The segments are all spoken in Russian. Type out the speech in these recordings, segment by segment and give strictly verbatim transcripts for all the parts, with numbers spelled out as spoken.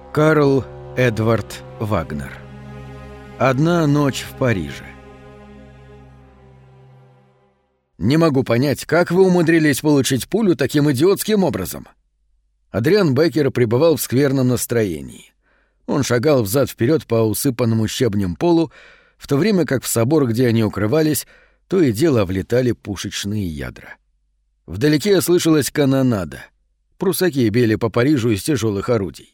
Карл Эдвард Вагнер. Одна ночь в Париже. Не могу понять, как вы умудрились получить пулю таким идиотским образом. Адриан Беккер пребывал в скверном настроении. Он шагал взад-вперед по усыпанному щебнем полу, в то время как в собор, где они укрывались, то и дело влетали пушечные ядра. Вдалеке слышалась канонада. Прусаки били по Парижу из тяжелых орудий.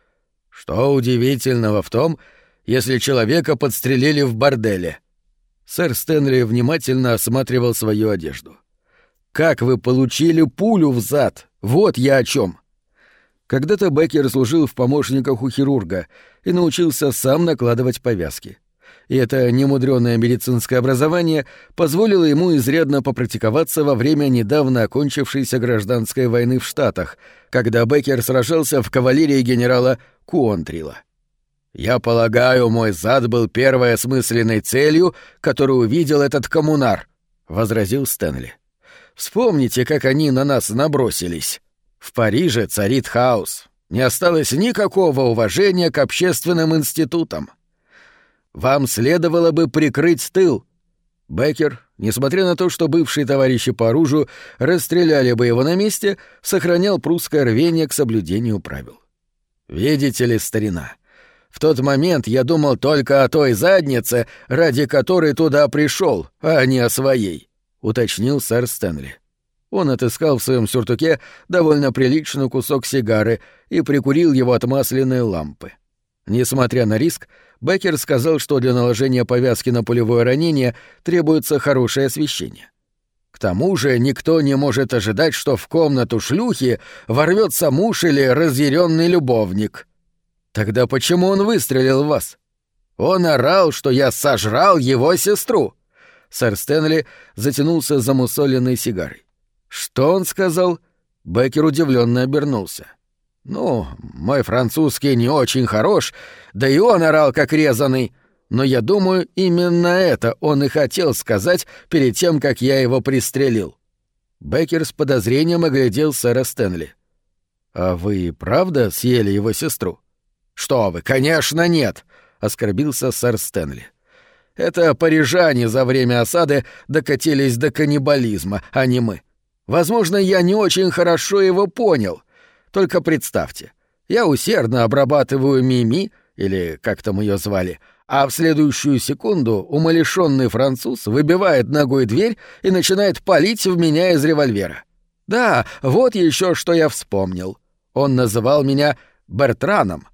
Что удивительного в том, если человека подстрелили в борделе? Сэр Стэнли внимательно осматривал свою одежду. «Как вы получили пулю в зад? Вот я о чем. Когда-то Беккер служил в помощниках у хирурга и научился сам накладывать повязки. И это немудрёное медицинское образование позволило ему изрядно попрактиковаться во время недавно окончившейся гражданской войны в Штатах, когда Беккер сражался в кавалерии генерала Куонтрилла. «Я полагаю, мой зад был первой осмысленной целью, которую увидел этот коммунар», — возразил Стэнли. «Вспомните, как они на нас набросились. В Париже царит хаос. Не осталось никакого уважения к общественным институтам. Вам следовало бы прикрыть тыл». Беккер, несмотря на то, что бывшие товарищи по оружию расстреляли бы его на месте, сохранял прусское рвение к соблюдению правил. «Видите ли, старина, в тот момент я думал только о той заднице, ради которой туда пришел, а не о своей», — уточнил сэр Стэнли. Он отыскал в своем сюртуке довольно приличный кусок сигары и прикурил его от масляной лампы. Несмотря на риск, Беккер сказал, что для наложения повязки на пулевое ранение требуется хорошее освещение. К тому же никто не может ожидать, что в комнату шлюхи ворвется муж или разъяренный любовник. Тогда почему он выстрелил в вас? Он орал, что я сожрал его сестру. Сэр Стэнли затянулся замусоленной сигарой. Что он сказал? Беккер удивленно обернулся. «Ну, мой французский не очень хорош, да и он орал как резаный, но я думаю, именно это он и хотел сказать перед тем, как я его пристрелил». Беккер с подозрением оглядел сэра Стэнли. «А вы правда съели его сестру?» «Что вы, конечно, нет!» — оскорбился сэр Стэнли. «Это парижане за время осады докатились до каннибализма, а не мы. Возможно, я не очень хорошо его понял. Только представьте, я усердно обрабатываю Мими, или как там ее звали, а в следующую секунду умалишенный француз выбивает ногой дверь и начинает палить в меня из револьвера. Да, вот еще что я вспомнил. Он называл меня Бертраном.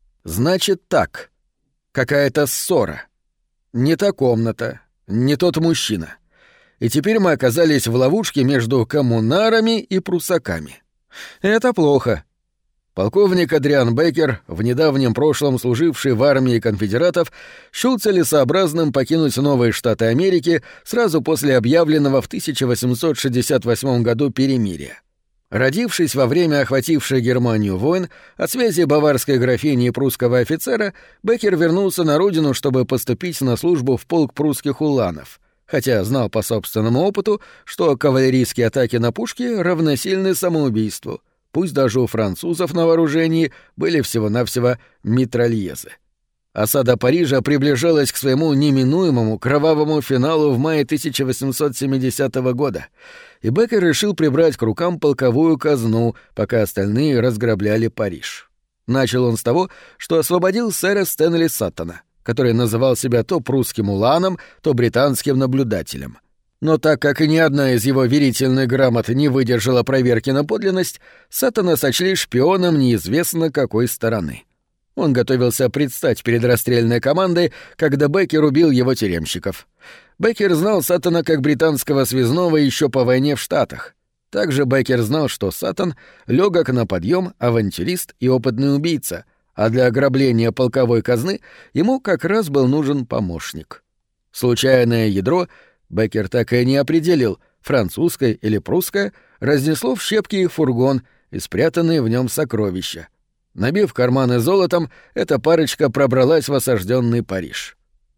Значит так, какая-то ссора. Не та комната, не тот мужчина. И теперь мы оказались в ловушке между коммунарами и прусаками. Это плохо. Полковник Адриан Беккер, в недавнем прошлом служивший в армии конфедератов, счёл целесообразным покинуть новые Штаты Америки сразу после объявленного в тысяча восемьсот шестьдесят восьмом году перемирия. Родившись во время охватившей Германию войн, от связи баварской графини и прусского офицера, Беккер вернулся на родину, чтобы поступить на службу в полк прусских уланов, хотя знал по собственному опыту, что кавалерийские атаки на пушки равносильны самоубийству, пусть даже у французов на вооружении были всего-навсего митральезы. Осада Парижа приближалась к своему неминуемому кровавому финалу в мае тысяча восемьсот семидесятого года, и Беккер решил прибрать к рукам полковую казну, пока остальные разграбляли Париж. Начал он с того, что освободил сэра Стэнли Саттона, который называл себя то прусским уланом, то британским наблюдателем. Но так как ни одна из его верительных грамот не выдержала проверки на подлинность, Саттона сочли шпионом неизвестно какой стороны. Он готовился предстать перед расстрельной командой, когда Беккер убил его тюремщиков. Беккер знал Саттона как британского связного еще по войне в Штатах. Также Беккер знал, что Саттон — легок на подъем, авантюрист и опытный убийца, а для ограбления полковой казны ему как раз был нужен помощник. Случайное ядро Беккер так и не определил, французское или прусское, разнесло в щепки их фургон и спрятанные в нем сокровища. Набив карманы золотом, эта парочка пробралась в осажденный Париж.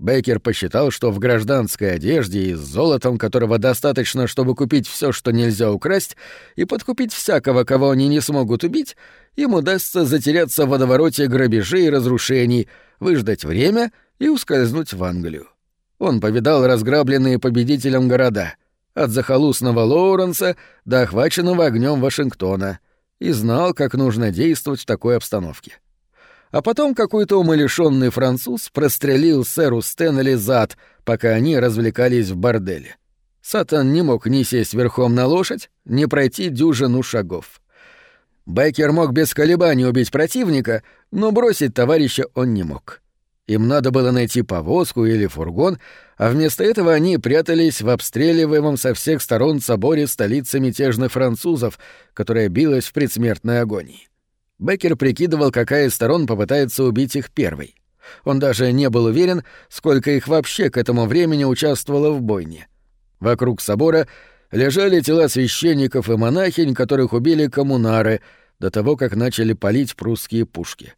Бейкер посчитал, что в гражданской одежде и с золотом, которого достаточно, чтобы купить все, что нельзя украсть, и подкупить всякого, кого они не смогут убить, им удастся затеряться в водовороте грабежей и разрушений, выждать время и ускользнуть в Англию. Он повидал разграбленные победителем города, от захолустного Лоуренса до охваченного огнем Вашингтона, и знал, как нужно действовать в такой обстановке. А потом какой-то умалишённый француз прострелил сэру Стэнли зад, пока они развлекались в борделе. Саттон не мог ни сесть верхом на лошадь, ни пройти дюжину шагов. Бейкер мог без колебаний убить противника, но бросить товарища он не мог. Им надо было найти повозку или фургон, а вместо этого они прятались в обстреливаемом со всех сторон соборе столицы мятежных французов, которая билась в предсмертной агонии. Беккер прикидывал, какая из сторон попытается убить их первой. Он даже не был уверен, сколько их вообще к этому времени участвовало в бойне. Вокруг собора лежали тела священников и монахинь, которых убили коммунары, до того, как начали палить прусские пушки.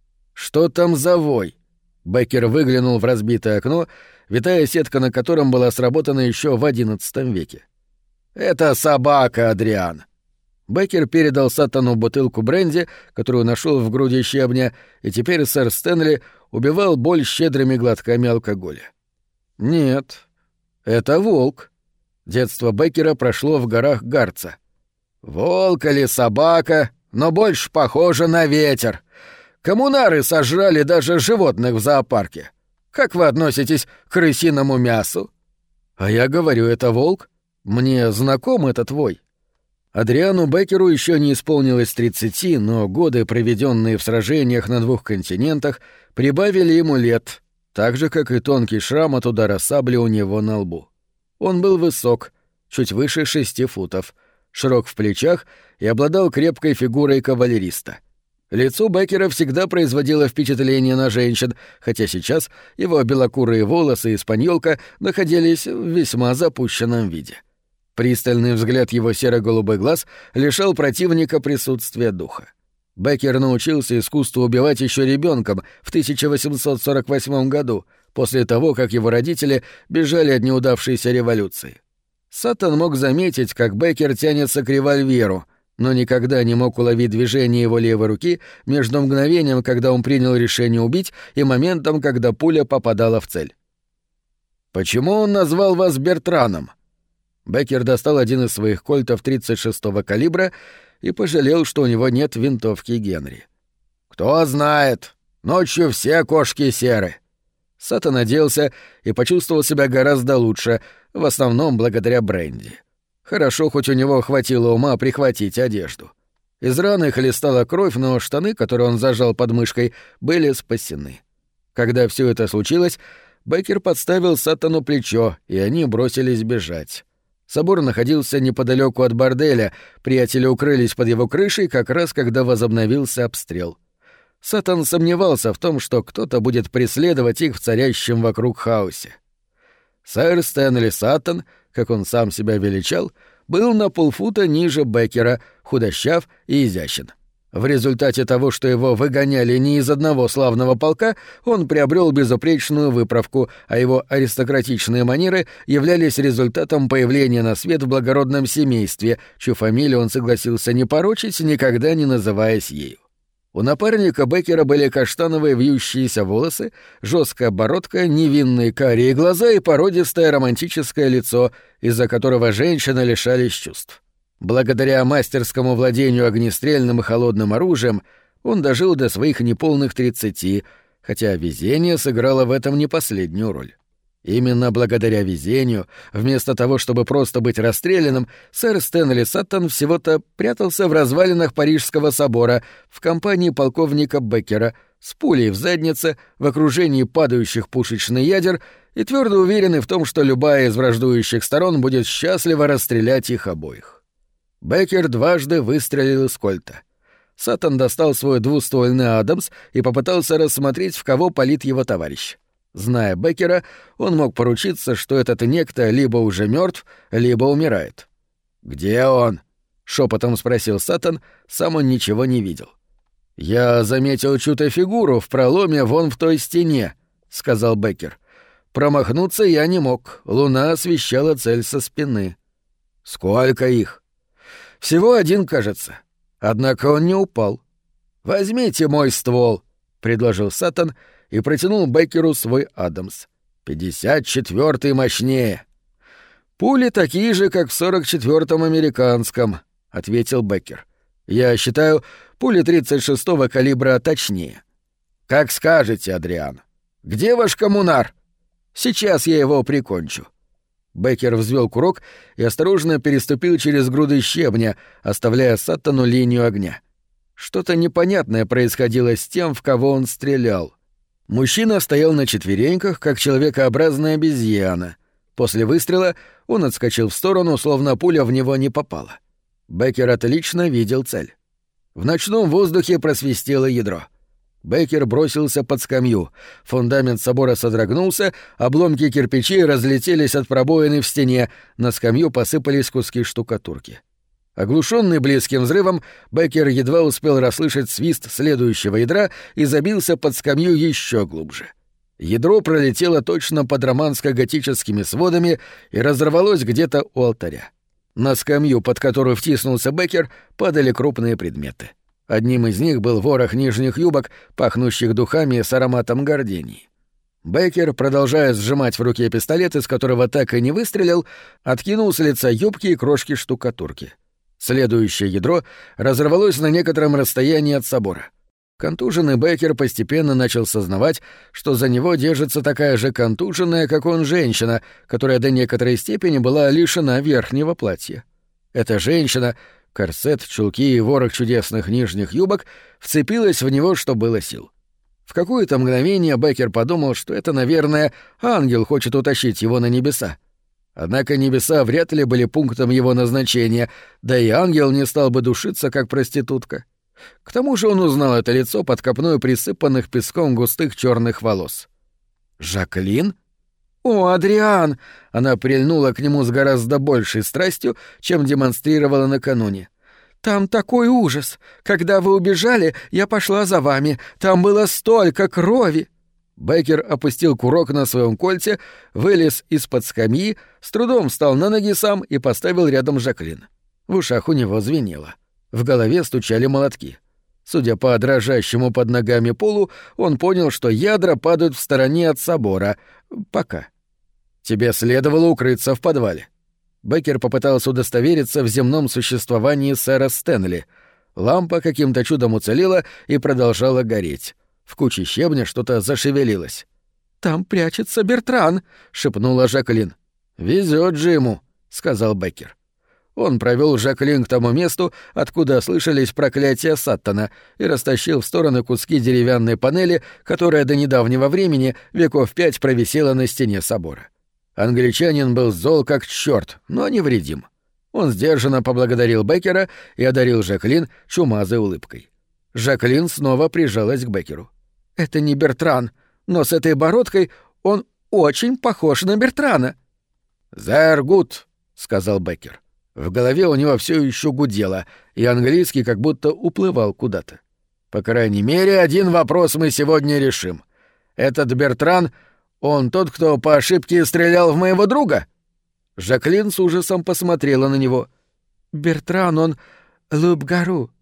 «Что там за вой?» Беккер выглянул в разбитое окно, витая сетка на котором была сработана еще в одиннадцатом веке. «Это собака, Адриан!» Беккер передал Саттону бутылку бренди, которую нашел в груди щебня, и теперь сэр Стэнли убивал боль щедрыми глотками алкоголя. «Нет, это волк». Детство Беккера прошло в горах Гарца. «Волк или собака, но больше похоже на ветер. Коммунары сожрали даже животных в зоопарке. Как вы относитесь к крысиному мясу?» «А я говорю, это волк. Мне знаком этот вой». Адриану Беккеру еще не исполнилось тридцати, но годы, проведенные в сражениях на двух континентах, прибавили ему лет, так же, как и тонкий шрам от удара сабли у него на лбу. Он был высок, чуть выше шести футов, широк в плечах и обладал крепкой фигурой кавалериста. Лицо Беккера всегда производило впечатление на женщин, хотя сейчас его белокурые волосы и спаньолка находились в весьма запущенном виде. Пристальный взгляд его серо-голубых глаз лишал противника присутствия духа. Беккер научился искусству убивать еще ребенком в тысяча восемьсот сорок восьмом году, после того, как его родители бежали от неудавшейся революции. Саттон мог заметить, как Беккер тянется к револьверу, но никогда не мог уловить движение его левой руки между мгновением, когда он принял решение убить, и моментом, когда пуля попадала в цель. «Почему он назвал вас Бертраном?» Беккер достал один из своих кольтов тридцать шестого калибра и пожалел, что у него нет винтовки Генри. «Кто знает, ночью все кошки серы». Саттон оделся и почувствовал себя гораздо лучше, в основном благодаря бренди. Хорошо, хоть у него хватило ума прихватить одежду. Из раны хлестала кровь, но штаны, которые он зажал под мышкой, были спасены. Когда все это случилось, Беккер подставил Саттону плечо, и они бросились бежать. Собор находился неподалеку от борделя, приятели укрылись под его крышей как раз когда возобновился обстрел. Саттон сомневался в том, что кто-то будет преследовать их в царящем вокруг хаосе. Сэр Стэнли Саттон, как он сам себя величал, был на полфута ниже Беккера, худощав и изящен. В результате того, что его выгоняли не из одного славного полка, он приобрел безупречную выправку, а его аристократичные манеры являлись результатом появления на свет в благородном семействе, чью фамилию он согласился не порочить, никогда не называясь ею. У напарника Беккера были каштановые вьющиеся волосы, жесткая бородка, невинные карие глаза и породистое романтическое лицо, из-за которого женщины лишались чувств. Благодаря мастерскому владению огнестрельным и холодным оружием он дожил до своих неполных тридцати, хотя везение сыграло в этом не последнюю роль. Именно благодаря везению, вместо того, чтобы просто быть расстрелянным, сэр Стэнли Саттон всего-то прятался в развалинах Парижского собора в компании полковника Беккера с пулей в заднице, в окружении падающих пушечных ядер и твердо уверенный в том, что любая из враждующих сторон будет счастливо расстрелять их обоих. Беккер дважды выстрелил из кольта. Саттон достал свой двуствольный Адамс и попытался рассмотреть, в кого палит его товарищ. Зная Беккера, он мог поручиться, что этот некто либо уже мертв, либо умирает. «Где он?» — шепотом спросил Саттон, сам он ничего не видел. «Я заметил чью-то фигуру в проломе вон в той стене», — сказал Беккер. Промахнуться я не мог, луна освещала цель со спины. Сколько их? Всего один, кажется. Однако он не упал. «Возьмите мой ствол», — предложил Саттон и протянул Беккеру свой Адамс. «Пятьдесят четвёртый мощнее». «Пули такие же, как в сорок четвёртом американском», — ответил Беккер. «Я считаю, пули тридцать шестого калибра точнее». «Как скажете, Адриан. Где ваш коммунар?» «Сейчас я его прикончу». Беккер взвел курок и осторожно переступил через груды щебня, оставляя Саттону линию огня. Что-то непонятное происходило с тем, в кого он стрелял. Мужчина стоял на четвереньках, как человекообразная обезьяна. После выстрела он отскочил в сторону, словно пуля в него не попала. Беккер отлично видел цель. В ночном воздухе просвистело ядро. Беккер бросился под скамью. Фундамент собора содрогнулся, обломки кирпичей разлетелись от пробоины в стене, на скамью посыпались куски штукатурки. Оглушенный близким взрывом, Беккер едва успел расслышать свист следующего ядра и забился под скамью еще глубже. Ядро пролетело точно под романско-готическими сводами и разорвалось где-то у алтаря. На скамью, под которую втиснулся Беккер, падали крупные предметы. Одним из них был ворох нижних юбок, пахнущих духами с ароматом гардении. Беккер, продолжая сжимать в руке пистолет, из которого так и не выстрелил, откинул с лица юбки и крошки штукатурки. Следующее ядро разорвалось на некотором расстоянии от собора. Контуженный Беккер постепенно начал сознавать, что за него держится такая же контуженная, как он, женщина, которая до некоторой степени была лишена верхнего платья. Эта женщина — корсет, чулки и ворох чудесных нижних юбок — вцепилась в него, что было сил. В какое-то мгновение Беккер подумал, что это, наверное, ангел хочет утащить его на небеса. Однако небеса вряд ли были пунктом его назначения, да и ангел не стал бы душиться, как проститутка. К тому же он узнал это лицо под копной присыпанных песком густых черных волос. «Жаклин?» «О, Адриан!» Она прильнула к нему с гораздо большей страстью, чем демонстрировала накануне. «Там такой ужас! Когда вы убежали, я пошла за вами. Там было столько крови!» Беккер опустил курок на своем кольте, вылез из-под скамьи, с трудом встал на ноги сам и поставил рядом Жаклин. В ушах у него звенело. В голове стучали молотки. Судя по дрожащему под ногами полу, он понял, что ядра падают в стороне от собора. Пока. «Тебе следовало укрыться в подвале». Беккер попытался удостовериться в земном существовании сэра Стэнли. Лампа каким-то чудом уцелела и продолжала гореть. В куче щебня что-то зашевелилось. «Там прячется Бертран», — шепнула Жаклин. «Везёт же ему», — сказал Беккер. Он провёл Жаклин к тому месту, откуда слышались проклятия Саттона, и растащил в стороны куски деревянной панели, которая до недавнего времени веков пять провисела на стене собора. Англичанин был зол как чёрт, но невредим. Он сдержанно поблагодарил Беккера и одарил Жаклин чумазой улыбкой. Жаклин снова прижалась к Беккеру. «Это не Бертран, но с этой бородкой он очень похож на Бертрана». «They're good», — сказал Беккер. В голове у него все еще гудело, и английский как будто уплывал куда-то. «По крайней мере, один вопрос мы сегодня решим. Этот Бертран, он тот, кто по ошибке стрелял в моего друга?» Жаклин с ужасом посмотрела на него. «Бертран, он Лубгару».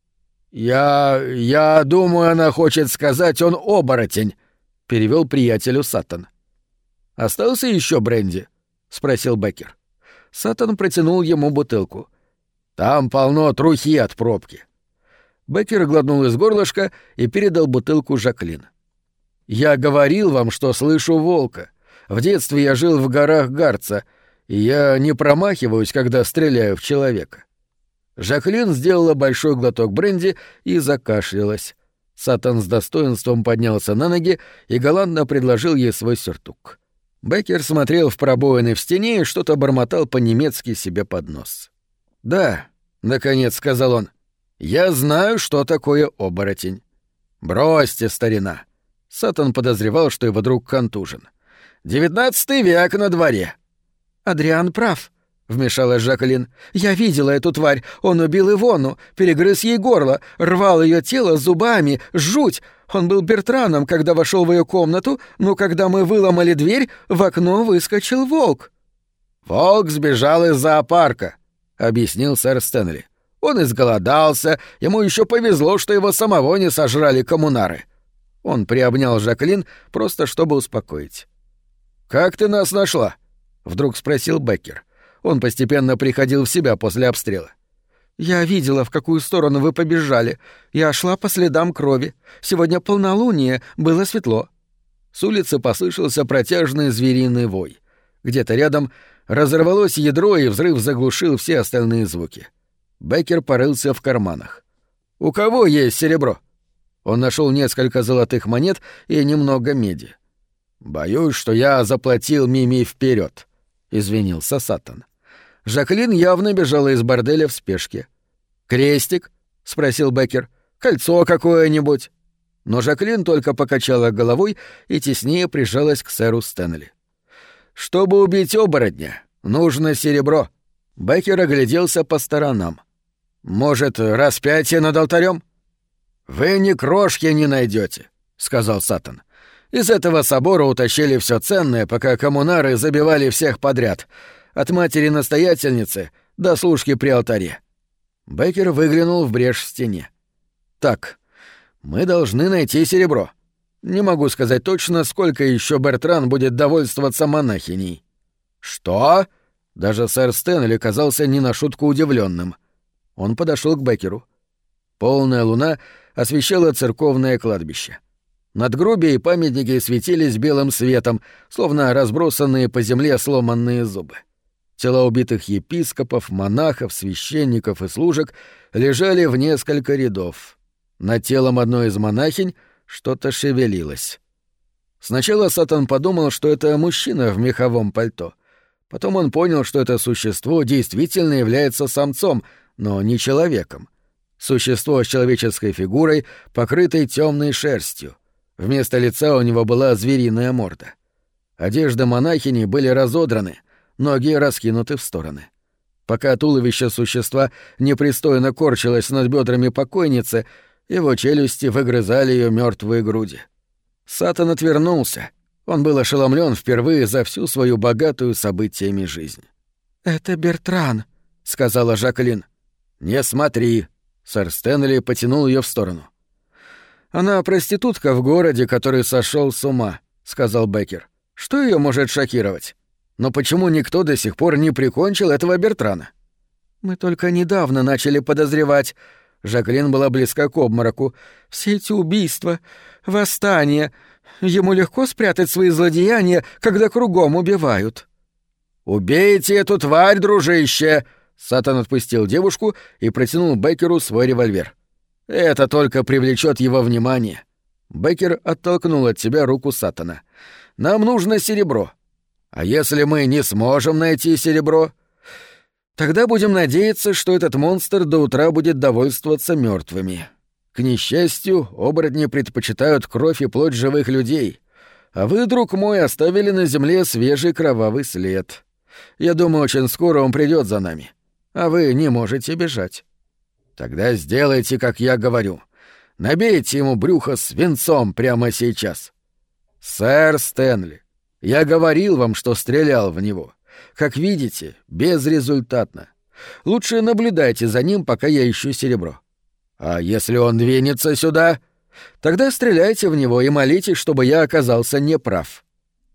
«Я... я думаю, она хочет сказать, он оборотень», — перевел приятелю Саттон. «Остался еще бренди?» — спросил Беккер. Саттон протянул ему бутылку. «Там полно трухи от пробки». Беккер глотнул из горлышка и передал бутылку Жаклин. «Я говорил вам, что слышу волка. В детстве я жил в горах Гарца, и я не промахиваюсь, когда стреляю в человека». Жаклин сделала большой глоток бренди и закашлялась. Саттон с достоинством поднялся на ноги и галантно предложил ей свой сюртук. Беккер смотрел в пробоины в стене и что-то бормотал по-немецки себе под нос. «Да», — наконец сказал он, — «я знаю, что такое оборотень». «Бросьте, старина». Саттон подозревал, что его друг контужен. «Девятнадцатый век на дворе». «Адриан прав», — вмешалась Жаклин. «Я видела эту тварь. Он убил Ивону, перегрыз ей горло, рвал ее тело зубами. Жуть! Он был Бертраном, когда вошел в ее комнату, но когда мы выломали дверь, в окно выскочил волк». «Волк сбежал из зоопарка», — объяснил сэр Стэнли. «Он изголодался, ему еще повезло, что его самого не сожрали коммунары». Он приобнял Жаклин, просто чтобы успокоить. «Как ты нас нашла?» — вдруг спросил Беккер. Он постепенно приходил в себя после обстрела. «Я видела, в какую сторону вы побежали. Я шла по следам крови. Сегодня полнолуние, было светло». С улицы послышался протяжный звериный вой. Где-то рядом разорвалось ядро, и взрыв заглушил все остальные звуки. Беккер порылся в карманах. «У кого есть серебро?» Он нашел несколько золотых монет и немного меди. «Боюсь, что я заплатил Мими вперед, извинился Саттон. Жаклин явно бежала из борделя в спешке. «Крестик?» — спросил Беккер. «Кольцо какое-нибудь?» Но Жаклин только покачала головой и теснее прижалась к сэру Стэнли. «Чтобы убить оборотня, нужно серебро». Беккер огляделся по сторонам. «Может, распятие над алтарем?» «Вы ни крошки не найдете, сказал Саттон. «Из этого собора утащили все ценное, пока коммунары забивали всех подряд, от матери-настоятельницы до служки при алтаре». Беккер выглянул в брешь в стене. «Так, мы должны найти серебро. Не могу сказать точно, сколько еще Бертран будет довольствоваться монахиней». «Что?» Даже сэр Стэнли казался не на шутку удивленным. Он подошел к Беккеру. Полная луна освещала церковное кладбище. Надгробия и памятники светились белым светом, словно разбросанные по земле сломанные зубы. Тела убитых епископов, монахов, священников и служек лежали в несколько рядов. Над телом одной из монахинь что-то шевелилось. Сначала Саттон подумал, что это мужчина в меховом пальто. Потом он понял, что это существо действительно является самцом, но не человеком. Существо с человеческой фигурой, покрытой темной шерстью. Вместо лица у него была звериная морда. Одежды монахини были разодраны, ноги раскинуты в стороны. Пока туловище существа непристойно корчилось над бедрами покойницы, его челюсти выгрызали ее мертвые груди. Саттон отвернулся. Он был ошеломлен впервые за всю свою богатую событиями жизнь. «Это Бертран», — сказала Жаклин. «Не смотри», — сэр Стэнли потянул ее в сторону. «Она проститутка в городе, который сошел с ума», — сказал Беккер. «Что ее может шокировать? Но почему никто до сих пор не прикончил этого Бертрана?» «Мы только недавно начали подозревать». Жаклин была близка к обмороку. «Все эти убийства, восстания. Ему легко спрятать свои злодеяния, когда кругом убивают». «Убейте эту тварь, дружище!» Саттон отпустил девушку и протянул Беккеру свой револьвер. «Это только привлечет его внимание». Беккер оттолкнул от себя руку Саттона. «Нам нужно серебро. А если мы не сможем найти серебро, тогда будем надеяться, что этот монстр до утра будет довольствоваться мертвыми. К несчастью, оборотни предпочитают кровь и плоть живых людей. А вы, друг мой, оставили на земле свежий кровавый след. Я думаю, очень скоро он придет за нами. А вы не можете бежать. Тогда сделайте, как я говорю. Набейте ему брюхо свинцом прямо сейчас. Сэр Стэнли, я говорил вам, что стрелял в него. Как видите, безрезультатно. Лучше наблюдайте за ним, пока я ищу серебро. А если он двинется сюда, тогда стреляйте в него и молитесь, чтобы я оказался неправ.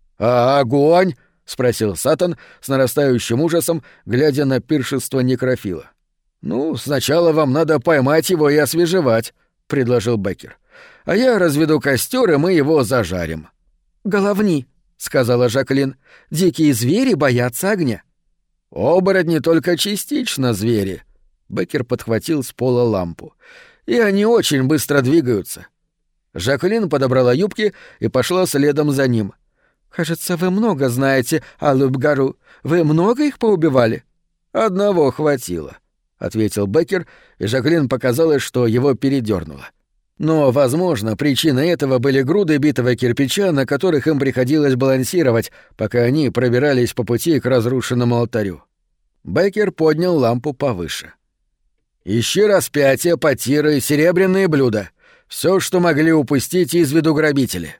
А огонь? — спросил Саттон с нарастающим ужасом, глядя на пиршество некрофила. «Ну, сначала вам надо поймать его и освежевать», — предложил Беккер. «А я разведу костер, и мы его зажарим». «Головни», — сказала Жаклин. «Дикие звери боятся огня». «Оборотни только частично звери», — Беккер подхватил с пола лампу. «И они очень быстро двигаются». Жаклин подобрала юбки и пошла следом за ним. «Кажется, вы много знаете о Лубгару. Вы много их поубивали?» «Одного хватило», — ответил Беккер, и Жаклин показалось, что его передёрнуло. Но, возможно, причиной этого были груды битого кирпича, на которых им приходилось балансировать, пока они пробирались по пути к разрушенному алтарю. Беккер поднял лампу повыше. «Ищи распятие, потиры, серебряные блюда. Все, что могли упустить из виду грабители.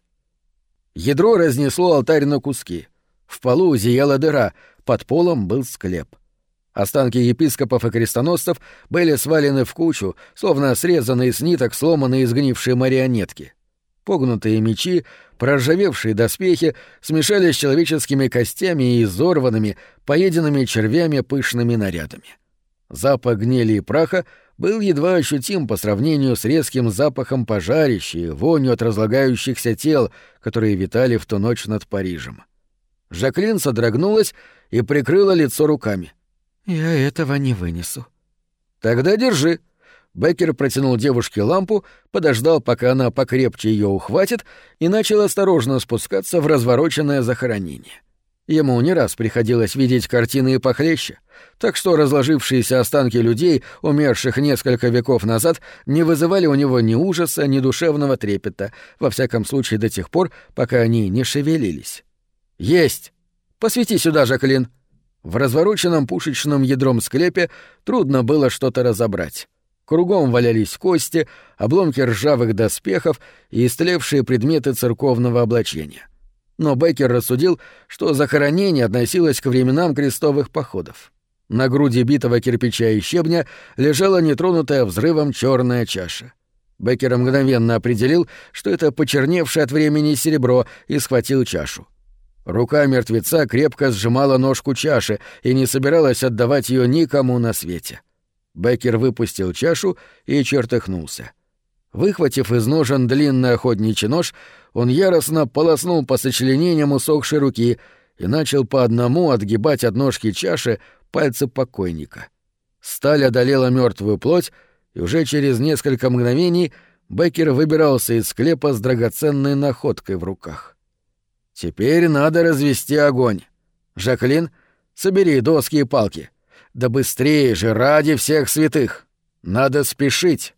Ядро разнесло алтарь на куски. В полу зияла дыра, под полом был склеп. Останки епископов и крестоносцев были свалены в кучу, словно срезанные с ниток сломанные и сгнившие марионетки. Погнутые мечи, проржавевшие доспехи смешались с человеческими костями и изорванными, поеденными червями пышными нарядами. Запах гнили и праха был едва ощутим по сравнению с резким запахом пожарища и вонью от разлагающихся тел, которые витали в ту ночь над Парижем. Жаклин содрогнулась и прикрыла лицо руками. «Я этого не вынесу». «Тогда держи». Беккер протянул девушке лампу, подождал, пока она покрепче ее ухватит, и начал осторожно спускаться в развороченное захоронение. Ему не раз приходилось видеть картины и похлеще, так что разложившиеся останки людей, умерших несколько веков назад, не вызывали у него ни ужаса, ни душевного трепета, во всяком случае до тех пор, пока они не шевелились. «Есть! Посвети сюда, Жаклин!» В развороченном пушечным ядром склепе трудно было что-то разобрать. Кругом валялись кости, обломки ржавых доспехов и истлевшие предметы церковного облачения. Но Беккер рассудил, что захоронение относилось к временам крестовых походов. На груди битого кирпича и щебня лежала нетронутая взрывом черная чаша. Беккер мгновенно определил, что это почерневшее от времени серебро, и схватил чашу. Рука мертвеца крепко сжимала ножку чаши и не собиралась отдавать ее никому на свете. Беккер выпустил чашу и чертыхнулся. Выхватив из ножен длинный охотничий нож, он яростно полоснул по сочленениям усохшей руки и начал по одному отгибать от ножки чаши пальцы покойника. Сталь одолела мертвую плоть, и уже через несколько мгновений Беккер выбирался из склепа с драгоценной находкой в руках. «Теперь надо развести огонь. Жаклин, собери доски и палки. Да быстрее же, ради всех святых! Надо спешить!»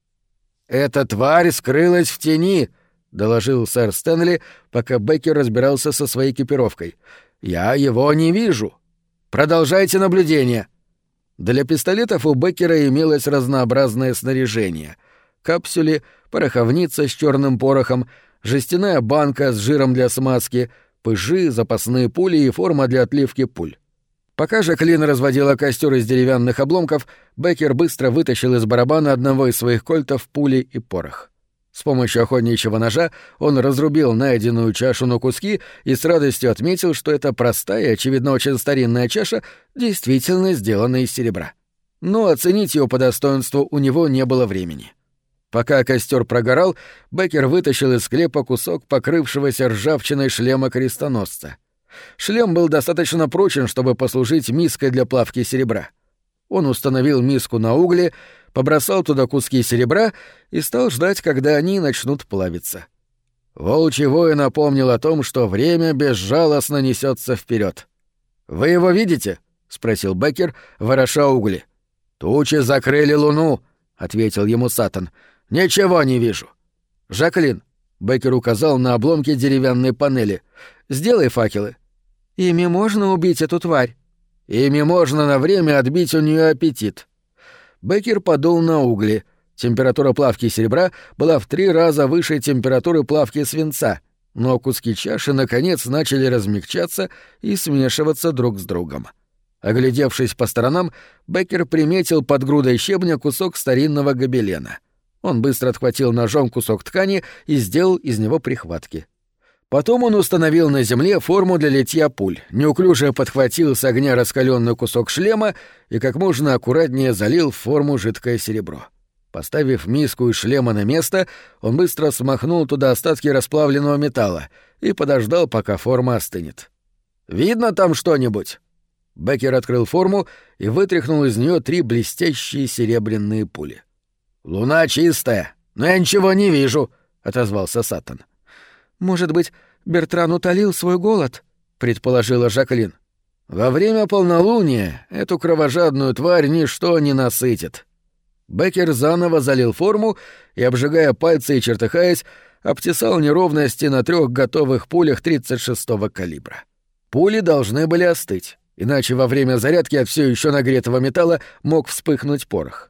«Эта тварь скрылась в тени», — доложил сэр Стэнли, пока Беккер разбирался со своей экипировкой. «Я его не вижу. Продолжайте наблюдение». Для пистолетов у Беккера имелось разнообразное снаряжение. Капсюли, пороховница с черным порохом, жестяная банка с жиром для смазки, пыжи, запасные пули и форма для отливки пуль. Пока Жаклин разводила костер из деревянных обломков, Беккер быстро вытащил из барабана одного из своих кольтов пули и порох. С помощью охотничьего ножа он разрубил найденную чашу на куски и с радостью отметил, что эта простая, очевидно, очень старинная чаша действительно сделана из серебра. Но оценить ее по достоинству у него не было времени. Пока костер прогорал, Беккер вытащил из склепа кусок покрывшегося ржавчиной шлема крестоносца. Шлем был достаточно прочен, чтобы послужить миской для плавки серебра. Он установил миску на угле, побросал туда куски серебра и стал ждать, когда они начнут плавиться. Волчий вой напомнил о том, что время безжалостно несется вперед. «Вы его видите?» — спросил Беккер, вороша угли. «Тучи закрыли луну», — ответил ему Саттон. «Ничего не вижу». «Жаклин», — Беккер указал на обломки деревянной панели, — «сделай факелы». «Ими можно убить эту тварь?» «Ими можно на время отбить у нее аппетит». Беккер подул на угли. Температура плавки серебра была в три раза выше температуры плавки свинца, но куски чаши наконец начали размягчаться и смешиваться друг с другом. Оглядевшись по сторонам, Беккер приметил под грудой щебня кусок старинного гобелена. Он быстро отхватил ножом кусок ткани и сделал из него прихватки. Потом он установил на земле форму для литья пуль, неуклюже подхватил с огня раскаленный кусок шлема и как можно аккуратнее залил в форму жидкое серебро. Поставив миску и шлема на место, он быстро смахнул туда остатки расплавленного металла и подождал, пока форма остынет. «Видно там что-нибудь?» Беккер открыл форму и вытряхнул из нее три блестящие серебряные пули. «Луна чистая, но я ничего не вижу», — отозвался Саттон. «Может быть, Бертран утолил свой голод?» — предположила Жаклин. «Во время полнолуния эту кровожадную тварь ничто не насытит». Беккер заново залил форму и, обжигая пальцы и чертыхаясь, обтесал неровности на трех готовых пулях тридцать шестого калибра. Пули должны были остыть, иначе во время зарядки от все еще нагретого металла мог вспыхнуть порох.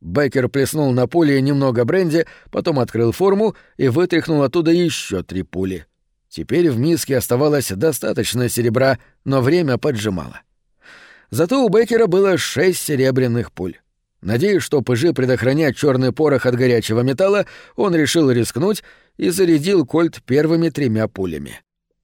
Беккер плеснул на пули немного бренди, потом открыл форму и вытряхнул оттуда еще три пули. Теперь в миске оставалось достаточно серебра, но время поджимало. Зато у Беккера было шесть серебряных пуль. Надеясь, что пыжи предохранят черный порох от горячего металла, он решил рискнуть и зарядил кольт первыми тремя пулями.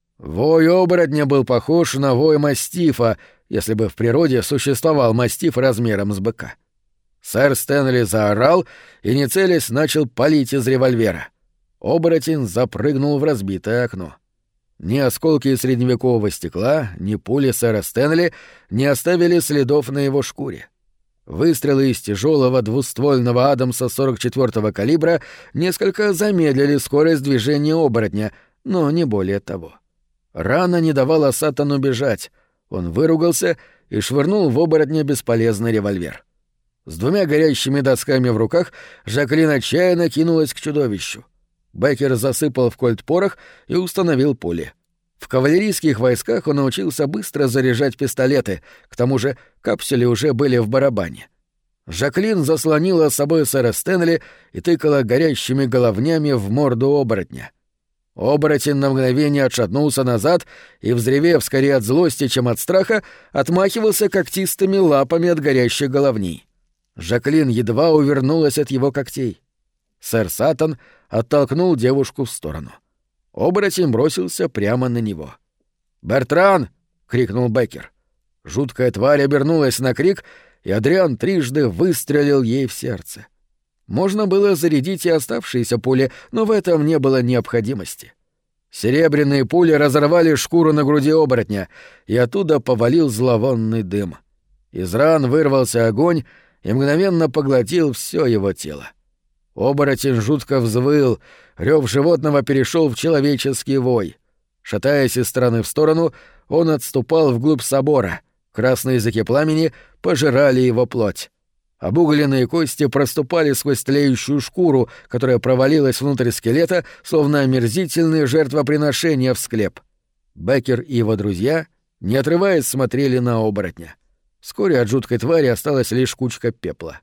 Вой оборотня был похож на вой мастифа, если бы в природе существовал мастиф размером с быка. Сэр Стэнли заорал и, не целясь, начал палить из револьвера. Оборотень запрыгнул в разбитое окно. Ни осколки средневекового стекла, ни пули сэра Стэнли не оставили следов на его шкуре. Выстрелы из тяжелого двуствольного Адамса сорок четвёртого калибра несколько замедлили скорость движения оборотня, но не более того. Рана не давала Саттону бежать. Он выругался и швырнул в оборотня бесполезный револьвер. С двумя горящими досками в руках Жаклин отчаянно кинулась к чудовищу. Беккер засыпал в кольт порох и установил пули. В кавалерийских войсках он научился быстро заряжать пистолеты, к тому же капсули уже были в барабане. Жаклин заслонила с собой сэра Стэнли и тыкала горящими головнями в морду оборотня. Оборотень на мгновение отшатнулся назад и, взревев скорее от злости, чем от страха, отмахивался когтистыми лапами от горящих головней. Жаклин едва увернулась от его когтей. Сэр Саттон оттолкнул девушку в сторону. Оборотень бросился прямо на него. «Бертран!» — крикнул Беккер. Жуткая тварь обернулась на крик, и Адриан трижды выстрелил ей в сердце. Можно было зарядить и оставшиеся пули, но в этом не было необходимости. Серебряные пули разорвали шкуру на груди оборотня, и оттуда повалил зловонный дым. Из ран вырвался огонь и мгновенно поглотил все его тело. Оборотень жутко взвыл, рев животного перешел в человеческий вой. Шатаясь из стороны в сторону, он отступал вглубь собора. Красные языки пламени пожирали его плоть. Обугленные кости проступали сквозь тлеющую шкуру, которая провалилась внутрь скелета, словно омерзительные жертвоприношения в склеп. Беккер и его друзья, не отрываясь, смотрели на оборотня. Вскоре от жуткой твари осталась лишь кучка пепла.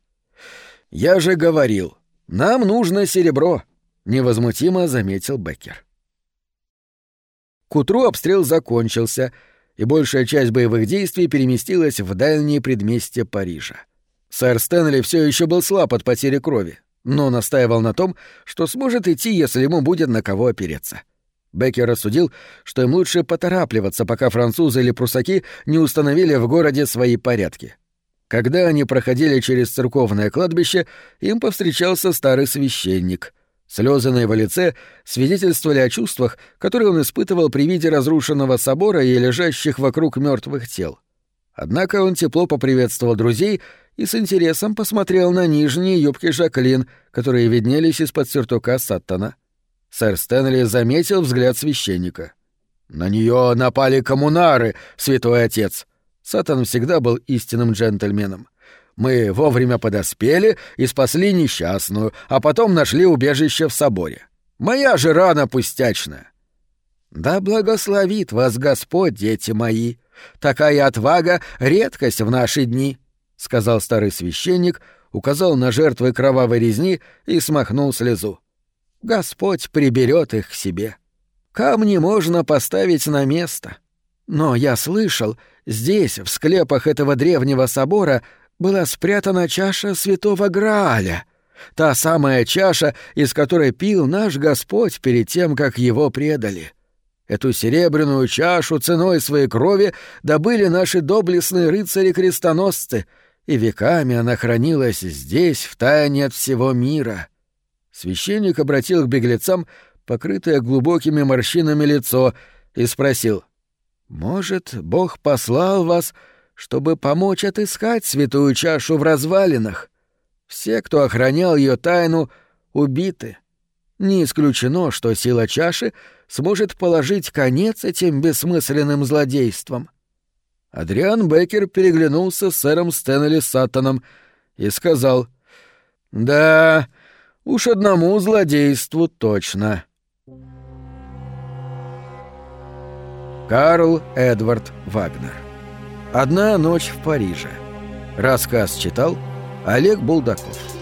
«Я же говорил, нам нужно серебро», — невозмутимо заметил Беккер. К утру обстрел закончился, и большая часть боевых действий переместилась в дальние предместья Парижа. Сэр Стэнли все еще был слаб от потери крови, но настаивал на том, что сможет идти, если ему будет на кого опереться. Беккер рассудил, что им лучше поторапливаться, пока французы или прусаки не установили в городе свои порядки. Когда они проходили через церковное кладбище, им повстречался старый священник. Слезы на его лице свидетельствовали о чувствах, которые он испытывал при виде разрушенного собора и лежащих вокруг мертвых тел. Однако он тепло поприветствовал друзей и с интересом посмотрел на нижние юбки Жаклин, которые виднелись из-под сюртука Саттона. Сэр Стэнли заметил взгляд священника. «На нее напали коммунары, святой отец!» Саттон всегда был истинным джентльменом. «Мы вовремя подоспели и спасли несчастную, а потом нашли убежище в соборе. Моя же рана пустячная». «Да благословит вас Господь, дети мои! Такая отвага — редкость в наши дни», — сказал старый священник, указал на жертвы кровавой резни и смахнул слезу. «Господь приберет их к себе. Камни можно поставить на место. Но я слышал, здесь, в склепах этого древнего собора, была спрятана чаша святого Грааля, та самая чаша, из которой пил наш Господь перед тем, как его предали. Эту серебряную чашу ценой своей крови добыли наши доблестные рыцари-крестоносцы, и веками она хранилась здесь, втайне от всего мира». Священник обратил к беглецам покрытое глубокими морщинами лицо и спросил: «Может, Бог послал вас, чтобы помочь отыскать святую чашу в развалинах? Все, кто охранял ее тайну, убиты. Не исключено, что сила чаши сможет положить конец этим бессмысленным злодействам». Адриан Беккер переглянулся с сэром Стэнли Саттоном и сказал: «Да, уж одному злодейству точно». Карл Эдвард Вагнер. «Одна ночь в Париже». Рассказ читал Олег Булдаков.